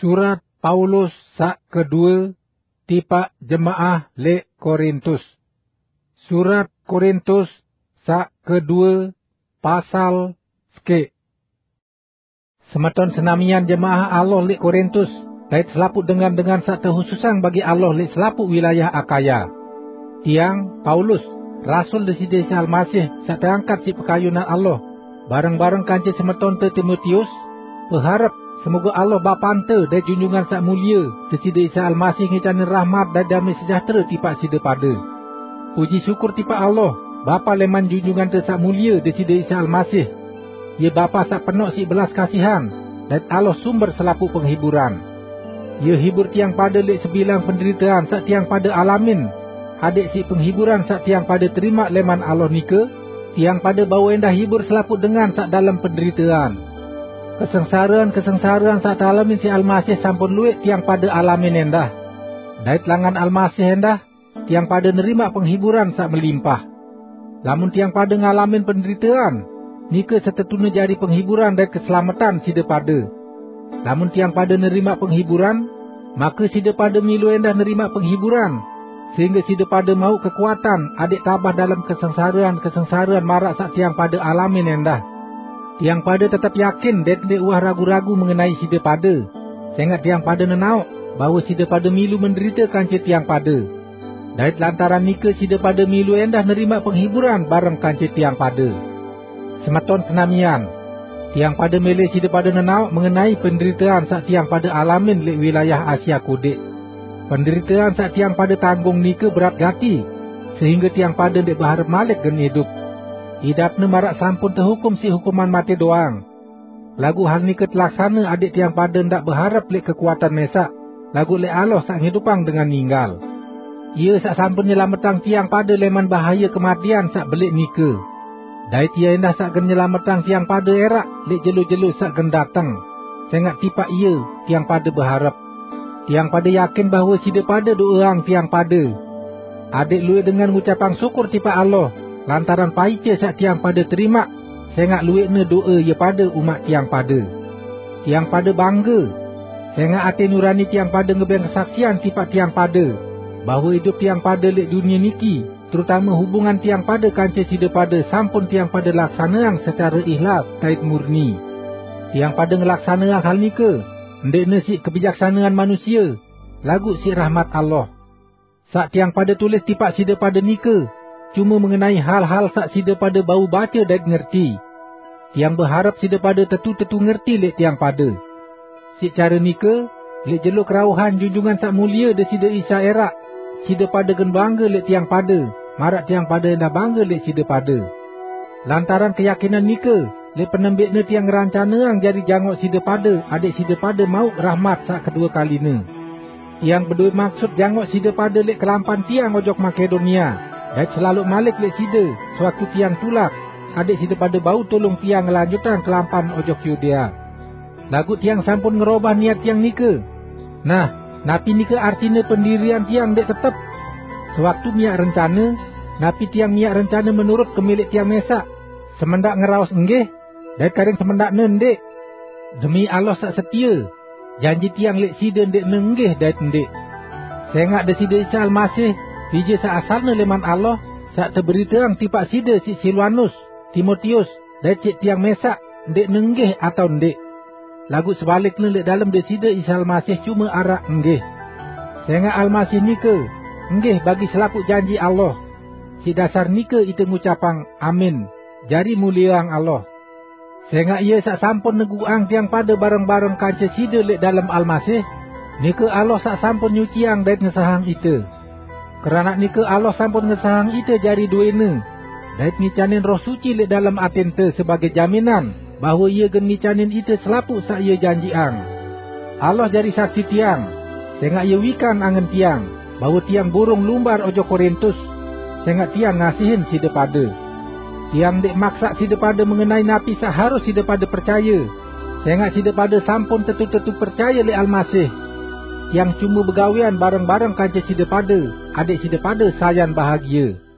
Surat Paulus sak kedua tipak jemaah le Korintus. Surat Korintus sak kedua pasal seke. Semeton senamian jemaah Allah le Korintus, kait selaput dengan sak terhususan bagi Allah le selaput wilayah Akaya. Tiang Paulus, rasul deside Isa Almasih sak terangkat si pekayunan Allah, bareng-bareng kanci semeton te Timotius, berharap semoga Allah Bapante dan junjungan sak mulia deside Isa Almasih ngicanin rahmat dan damai sejahtera tipak sida pada. Puji syukur tipak Allah, Bapa leman junjungan te sak mulia deside Isa Almasih. Ia Bapa sak penuh si belas kasihan dan Allah sumber selaput penghiburan. Ia hibur tiang pada lek sebilang penderitaan sak tiang pada alamin. Adik si penghiburan sak tiang pada terima leman Allah nika, tiang pada bawa endah hibur selaput dengan sak dalam penderitaan. Kesengsaraan sak alamin si Almasih sampun luik tiang pada alamin endah. Dait langan Almasih endah, tiang pada nerima penghiburan sak melimpah. Lamun tiang pada ngalamin penderitaan, nika setetuna jadi penghiburan dan keselamatan sida pada. Lamun tiang pada nerima penghiburan, maka sida pada milu endah nerima penghiburan, sehingga sida pada mau kekuatan adik tabah dalam kesengsaraan marak sak tiang pada alamin endah. Tiang pada tetap yakin dan tidak uah ragu-ragu mengenai sida pada. Sehingga tiang pada nenauk bahawa sida pada milu menderita kanci tiang pada. Dait lantaran nika sida pada milu endah nerima penghiburan bareng kanci tiang pada. Semeton senamian, tiang pada milih sida pada nenauk mengenai penderitaan sak tiang pada alamin di wilayah Asia Kodik. Penderitaan sak tiang pada tanggung nika berat gati, sehingga tiang pada dek berharap malik gen hidup. Hidapna marak sampun terhukum si hukuman mati doang. Lagu hal ni ketelaksana adik tiang pada ndak berharap lek kekuatan mesak. Lagu lek Allah sak hidupang dengan ninggal. Ia sak sampun nyelametang tiang pada leman bahaya kematian sak belik nika. Dait ia endah sak gen nyelametang tiang pada erak lek jelu-jelu sak gen datang. Sengak tipak ia tiang pada berharap. Tiang pada yakin bahawa sida pada doang tiang pada. Adik luwe dengan ucapan syukur tipak Allah. Lantaran paice sak tiang pada terima, sengak luikna doa ia pada umat tiang pada. Tiang pada bangga, sengak hati nurani tiang pada ngebeng kesaksian tipak tiang pada, bahawa hidup tiang pada lek dunia niki, terutama hubungan tiang pada kanca sida pada sampun tiang pada laksanaan secara ikhlas kait murni. Tiang pada ngelaksanaan hal nika, ndekna si kebijaksanaan manusia, lagu si rahmat Allah. Sak tiang pada tulis tipak sida pada nika, cuma mengenai hal-hal sak sida pada bau baca dan ngerti. Tiang berharap sida pada tetu-tetu ngerti lek tiang pada. Si cara nika, lek jeluk rauhan junjungan sak mulia de sida Isa erak, sida pada gen bangga lek tiang pada, marak tiang pada dah bangga lek sida pada. Lantaran keyakinan nika, lek penembikna tiang ngerancanaang jadi jangok sida pada, adik sida pada mau rahmat sak kedua kalina. Tiang berdua maksud jangok sida pada lek kelampan tiang ojok Makedonia. Dan selalu malik lek sida, sewaktu tiang tulak, adik sida pada bau tolong tiang ngelanjutan kelampan ojok Yudea. Lagu tiang sampun ngerubah niat tiang nika. Nah, napi nika artinya pendirian tiang dek tetap. Sewaktu miak rencana, napi tiang miak rencana menurut kemilik tiang mesak. Semendak ngeraos enggih, dan kadang semendak nendek. Demi Allah sak setia, janji tiang lek sida ndek nenggih dan ndek. Sengak de sida Isa Almasih, Pija sak asalna leman Allah, sak teberitaang tipak sida si Silwanus, Timotius, dan cik tiang mesak, ndek nenggih atau ndek. Lagu sebaliknya lek dalam de sida Isa Almasih cuma arak enggih. Sehingga Almasih nika, enggih bagi selaput janji Allah. Si dasar nika itu ngucapang amin, jari muliang Allah. Sehingga ia sak sampun neguang tiang pada bareng-bareng kanca sida lek dalam Almasih, nika Allah sak sampun nyuciang dan ngesahang itu. Kerana nika Allah sampun ngesahang ite jari duena. Dait ngicanin roh suci lek dalam atente sebagai jaminan bahawa ia gen ngicanin ite selaput sak ia janjiang. Allah jari saksi tiang, sehingga ia wikan angen tiang, bahawa tiang burung lumbar ojo Korintus, sehingga tiang ngasihin sida pada. Tiang dek maksa sida pada mengenai napi sak harus sida pada percaya, sehingga sida pada sampun tetu-tetu percaya lek Almasih. Yang cuma begawian bareng-bareng kanca sida pada, adik sida pada sayan bahagia.